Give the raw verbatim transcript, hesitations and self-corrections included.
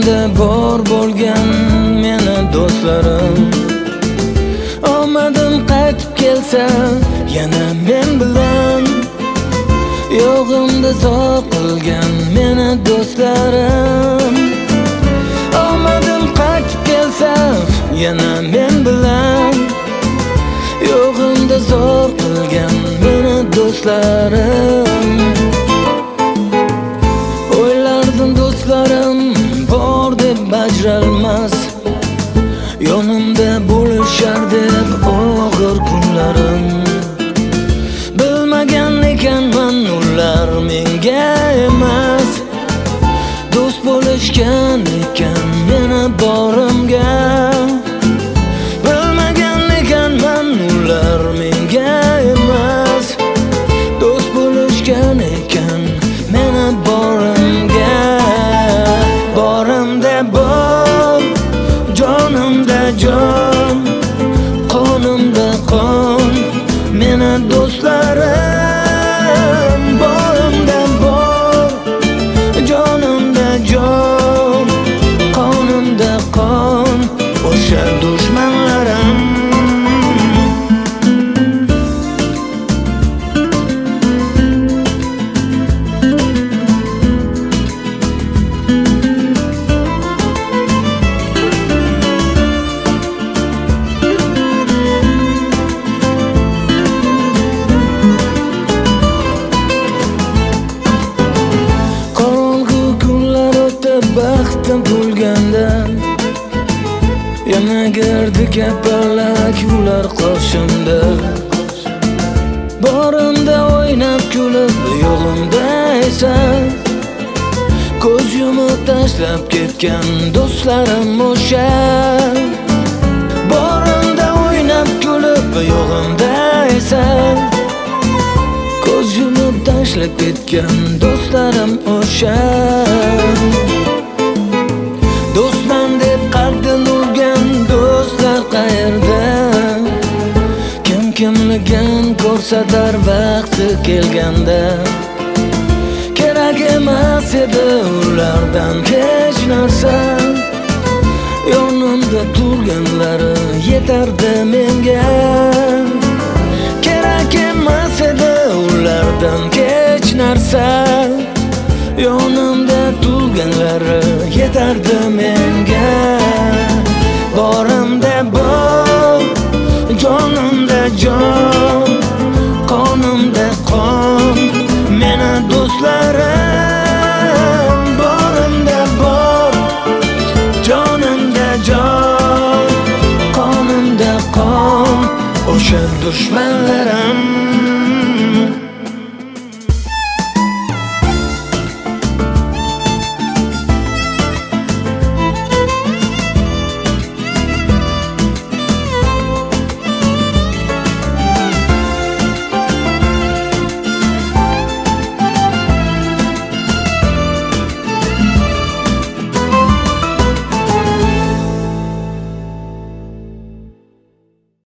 Yonimda bor bo'lgan meni do'stlarim, omadim qaytib kelsa yana men bilan, yo'g'imda zor qilgan meni do'stlarim, omadim qaytib kelsa yana men bilan, yo'g'imda zor qilgan meni do'stlarim. O'ylardim do'stlarim bor deb ajralmas, yonimda bo'lishar deb og'ir kunlarim. Bilmagan ekanman ular menga emas, do'st bo'lishgan ekan meni borimga. Bilmagan ekanman ular menga emas, do'st bo'lishgan ekan meni borimga. Borimda bor, jonimda jon, qonimda qon meni do'stlarim. Borimda bor, jonimda jon, qonimda qon o'sha dushmanlarim. Baxtim bo'lganda yana girdi kapalak ular qoshimda. Borimda o'ynab kulib, yo'g'imda esa ko'z yumib tashlab ketgan do'stlarim o'sha. Borimda o'ynab kulib, yo'g'imda esa ko'z yumib tashlab ketgan do'stlarim o'sha. Do'stman deb qalbdan urgan do'stlar qayerda? Kim kimligin ko'rsatar vaqti kelganda. Kerak emas edi ulardan hech narsa, yonimda turganlari yetardi menga. Kerak emas edi ulardan hech narsa, yonimda turganlari yetardi menga. Borimda bor, jonimda jon, qonimda qon meni do'stlarim. Borimda bor, jonimda jon, qonimda qon o'sha dushman